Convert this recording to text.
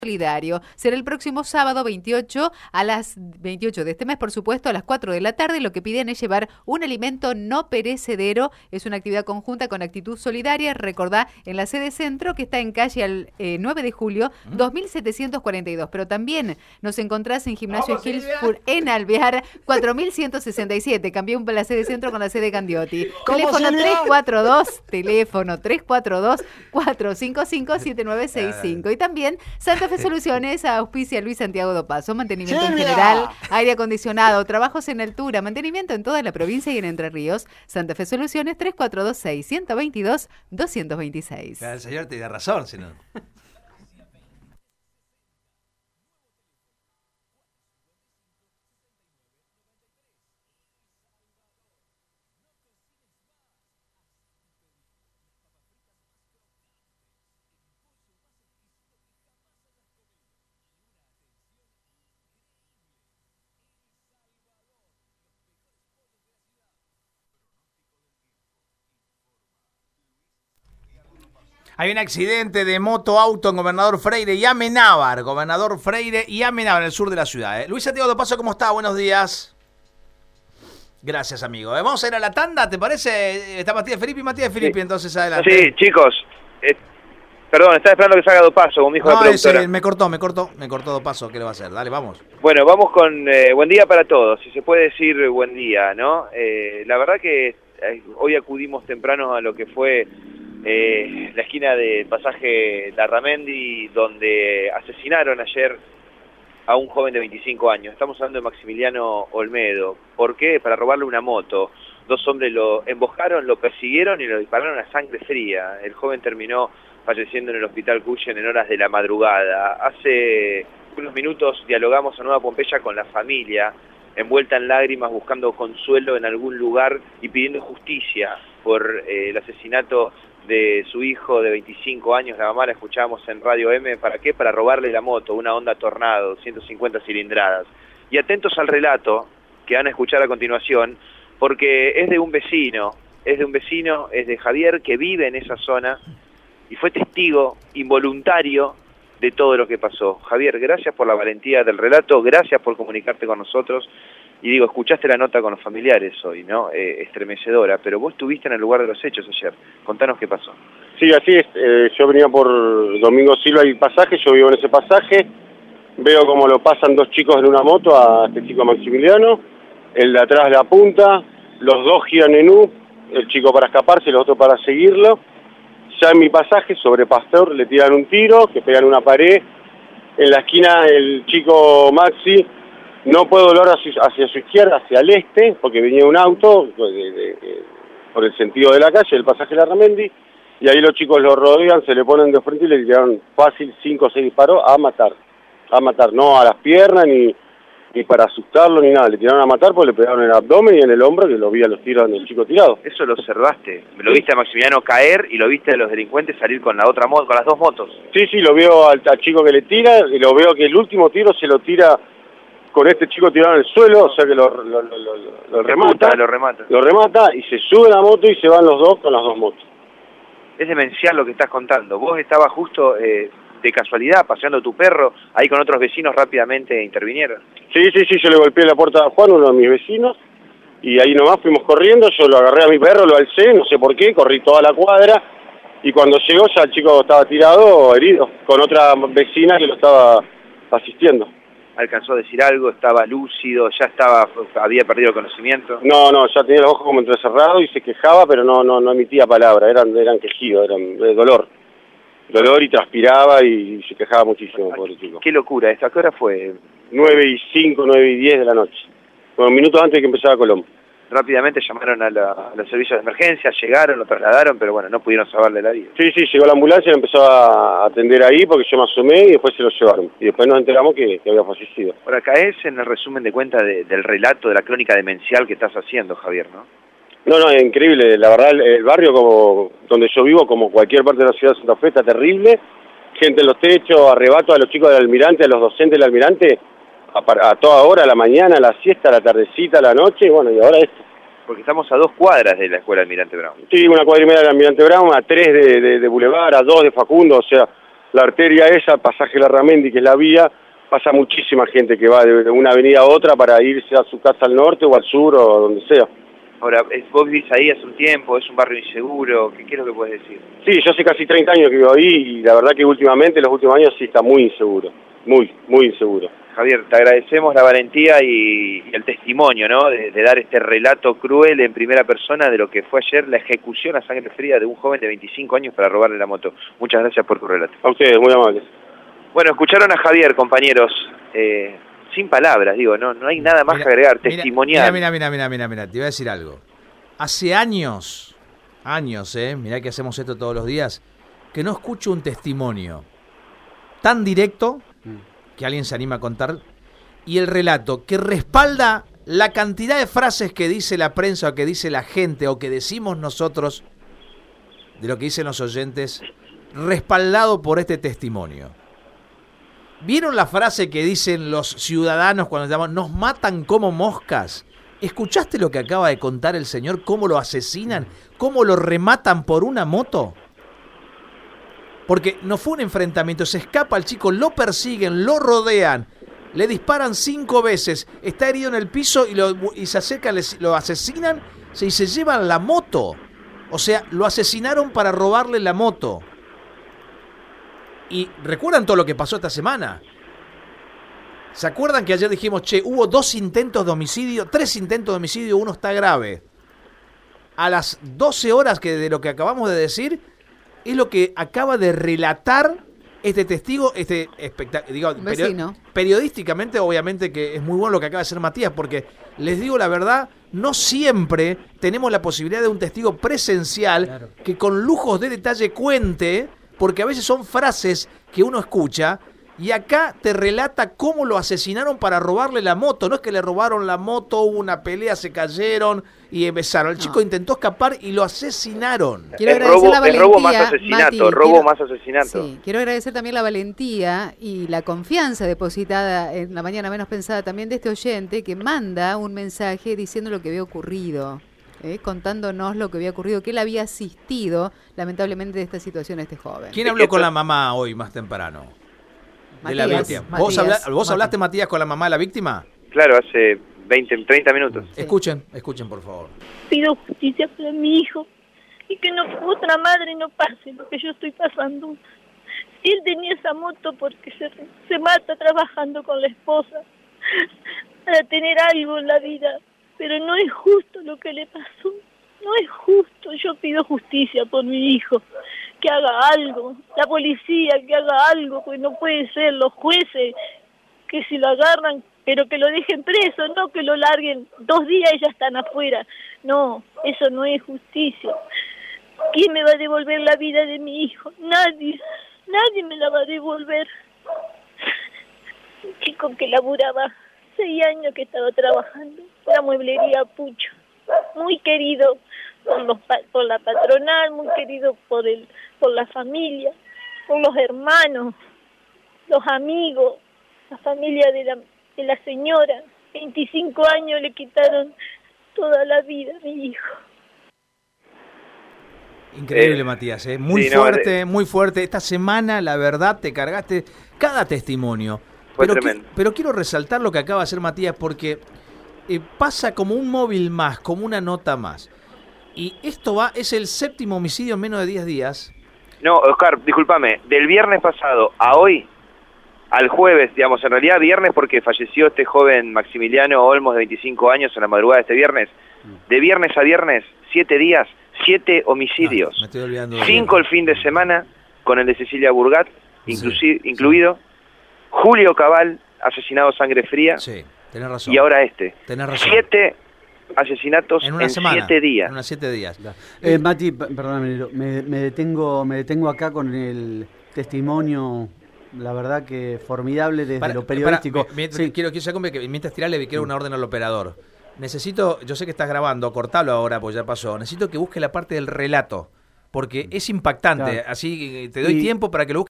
Solidario. Será el próximo sábado 28 a las 28 de este mes, por supuesto, a las 4 de la tarde. Lo que piden es llevar un alimento no perecedero. Es una actividad conjunta con Actitud Solidaria. Recordá, en la sede centro, que está en calle 9 de julio, 2742. Pero también nos encontrás en Gimnasio Hillsford en Alvear, 4167. Cambié la sede centro con la sede Gandiotti. Teléfono 342-455-7965. Y también Santa Fe Soluciones auspicia Luis Santiago do Paso, mantenimiento en general, aire acondicionado, trabajos en altura, mantenimiento en toda la provincia y en Entre Ríos. Santa Fe Soluciones 3426-122-226. El señor te da razón, si no. Hay un accidente de moto-auto en Gobernador Freire y Amenábar. En el sur de la ciudad. Luis Santiago do Paso, ¿cómo está? Buenos días. Gracias, amigo. Vamos a ir a la tanda, ¿te parece? Está Matías Filippi, sí. Entonces adelante. Sí, chicos. Perdón, estaba esperando que salga do Paso, como dijo la productora. Me cortó do Paso. ¿Qué le va a hacer? Dale, vamos. Bueno, vamos con buen día para todos. Si se puede decir buen día, ¿no? La verdad que hoy acudimos temprano a lo que fue la esquina del pasaje Larramendi, donde asesinaron ayer a un joven de 25 años. Estamos hablando de Maximiliano Olmedo. ¿Por qué? Para robarle una moto. Dos hombres lo emboscaron, lo persiguieron y lo dispararon a sangre fría. El joven terminó falleciendo en el hospital Cuyen en horas de la madrugada. Hace unos minutos dialogamos a Nueva Pompeya con la familia, envuelta en lágrimas, buscando consuelo en algún lugar y pidiendo justicia por el asesinato de su hijo de 25 años. La mamá la escuchábamos en Radio M. ¿Para qué? Para robarle la moto, una Honda Tornado, 150 cilindradas. Y atentos al relato que van a escuchar a continuación, porque es de un vecino, es de Javier, que vive en esa zona y fue testigo involuntario de todo lo que pasó. Javier, gracias por la valentía del relato, gracias por comunicarte con nosotros. Y digo, escuchaste la nota con los familiares hoy, ¿no? Estremecedora, pero vos estuviste en el lugar de los hechos ayer. Contanos qué pasó. Sí, así es. Yo venía por Domingo Silva y el pasaje, yo vivo en ese pasaje. Veo como lo pasan dos chicos en una moto a este chico Maximiliano. El de atrás le apunta, los dos giran en U, el chico para escaparse y los otros para seguirlo. Ya en mi pasaje, sobre Pasteur, le tiran un tiro, que pegan una pared. En la esquina el chico Maxi no puede doblar hacia su izquierda, hacia el este, porque venía un auto por el sentido de la calle, el pasaje Larramendi, y ahí los chicos lo rodean, se le ponen de frente y le tiraron fácil 5 o 6 disparos a matar, no a las piernas ni para asustarlo ni nada, le tiraron a matar porque le pegaron en el abdomen y en el hombro, que lo vi a los tiros del chico tirado. Eso lo observaste, lo viste a Maximiliano caer y lo viste a los delincuentes salir con la otra moto, con las dos motos. Sí, lo veo al chico que le tira, y lo veo que el último tiro se lo tira con este chico tirado en el suelo, o sea que lo remata y se sube a la moto y se van los dos con las dos motos. Es demencial lo que estás contando. Vos estabas justo de casualidad paseando tu perro, ahí con otros vecinos rápidamente intervinieron. Sí, yo le golpeé la puerta a Juan, uno de mis vecinos, y ahí nomás fuimos corriendo, yo lo agarré a mi perro, lo alcé, no sé por qué, corrí toda la cuadra, y cuando llegó ya el chico estaba tirado, herido, con otra vecina que lo estaba asistiendo. ¿Alcanzó a decir algo? ¿Estaba lúcido? ¿Había perdido el conocimiento? No, ya tenía los ojos como entrecerrados y se quejaba, pero no emitía palabra, eran quejidos, eran de dolor y transpiraba y se quejaba muchísimo, pobre chico. Qué locura esto. ¿A qué hora fue? 9:05, 9:10 de la noche, unos minutos antes de que empezara Colombo. Rápidamente llamaron a los servicios de emergencia, llegaron, lo trasladaron, pero bueno, no pudieron salvarle la vida. Sí, llegó la ambulancia y lo empezó a atender ahí porque yo me asomé y después se lo llevaron. Y después nos enteramos que había fallecido. Ahora, caes en el resumen de cuenta del relato, de la crónica demencial que estás haciendo, Javier, ¿no? No, es increíble. La verdad, el barrio como donde yo vivo, como cualquier parte de la ciudad de Santa Fe, está terrible. Gente en los techos, arrebato a los chicos del Almirante, a los docentes del Almirante, a toda hora, a la mañana, a la siesta, a la tardecita, a la noche, y bueno, y ahora esto. Porque estamos a 2 cuadras de la escuela Almirante Brown. Sí, 1 cuadra y media del Almirante Brown, a 3 de Boulevard, a 2 de Facundo, o sea, la arteria esa, pasaje Larramendi, que es la vía, pasa muchísima gente que va de una avenida a otra para irse a su casa al norte o al sur o donde sea. Ahora, vos vivís ahí hace un tiempo, es un barrio inseguro, ¿qué es lo que puedes decir? Sí, yo hace casi 30 años que vivo ahí y la verdad que últimamente, los últimos años sí está muy inseguro, muy inseguro. Javier, te agradecemos la valentía y el testimonio, ¿no? De dar este relato cruel en primera persona de lo que fue ayer la ejecución a sangre fría de un joven de 25 años para robarle la moto. Muchas gracias por tu relato. A ustedes, muy amables. Bueno, escucharon a Javier, compañeros. Sin palabras, digo, no hay nada más que agregar, testimonial. Mira, te voy a decir algo. Hace años, mirá que hacemos esto todos los días, que no escucho un testimonio tan directo que alguien se anima a contar, y el relato que respalda la cantidad de frases que dice la prensa o que dice la gente o que decimos nosotros, de lo que dicen los oyentes, respaldado por este testimonio. ¿Vieron la frase que dicen los ciudadanos cuando llaman, nos matan como moscas? ¿Escuchaste lo que acaba de contar el señor? ¿Cómo lo asesinan? ¿Cómo lo rematan por una moto? Porque no fue un enfrentamiento, se escapa el chico, lo persiguen, lo rodean, le disparan 5 veces, está herido en el piso y se acercan, lo asesinan y se llevan la moto. O sea, lo asesinaron para robarle la moto. Y recuerdan todo lo que pasó esta semana. ¿Se acuerdan que ayer dijimos, hubo 2 intentos de homicidio, 3 intentos de homicidio, uno está grave? A las 12 horas de lo que acabamos de decir, es lo que acaba de relatar este testigo, periodísticamente, obviamente que es muy bueno lo que acaba de hacer Matías, porque les digo la verdad, no siempre tenemos la posibilidad de un testigo presencial que con lujos de detalle cuente, porque a veces son frases que uno escucha y acá te relata cómo lo asesinaron para robarle la moto. No es que le robaron la moto, hubo una pelea, se cayeron y besaron. El chico intentó escapar y lo asesinaron. Quiero agradecer la valentía, robo más asesinato, Mati, más asesinato. Sí, quiero agradecer también la valentía y la confianza depositada en la mañana menos pensada también de este oyente que manda un mensaje diciendo lo que había ocurrido. Contándonos lo que había ocurrido, que él había asistido lamentablemente de esta situación a este joven. ¿Quién habló con la mamá hoy más temprano? De la víctima. ¿Vos hablaste, Matías, con la mamá de la víctima? Claro, hace 30 minutos. Sí. Escuchen por favor. Pido justicia para mi hijo y que otra madre no pase lo que yo estoy pasando. Si él tenía esa moto porque se mata trabajando con la esposa para tener algo en la vida. Pero no es justo lo que le pasó, no es justo. Yo pido justicia por mi hijo, que haga algo, la policía que haga algo, pues no puede ser, los jueces, que si lo agarran, pero que lo dejen preso, no que lo larguen 2 días y ya están afuera. No, eso no es justicia. ¿Quién me va a devolver la vida de mi hijo? Nadie me la va a devolver. Un chico que laburaba 6 años que estaba trabajando la mueblería Pucho, muy querido por la patronal, muy querido por la familia, por los hermanos, los amigos, la familia de la señora. 25 años le quitaron toda la vida a mi hijo. Increíble, Matías, muy fuerte. Esta semana, la verdad, te cargaste cada testimonio. Pero quiero resaltar lo que acaba de hacer Matías, porque pasa como un móvil más, como una nota más. Y esto es el 7º homicidio en menos de 10 días. No, Oscar, discúlpame, del viernes pasado a hoy, al jueves, digamos, en realidad viernes porque falleció este joven Maximiliano Olmos de 25 años en la madrugada de este viernes. De viernes a viernes, 7 días, 7 homicidios. Me estoy olvidando de 5 el fin de semana, con el de Cecilia Burgat, incluido. Julio Cabal, asesinado a sangre fría. Sí, tenés razón. Y ahora Tenés razón. 7 asesinatos en 7 días. En unos 7 días. Mati, perdóname, me detengo acá con el testimonio, la verdad que formidable desde lo periodístico. Mientras tirarle, quiero una orden al operador. Yo sé que estás grabando, cortalo ahora, pues ya pasó. Necesito que busque la parte del relato, porque es impactante. Claro. Así te doy tiempo para que lo busques.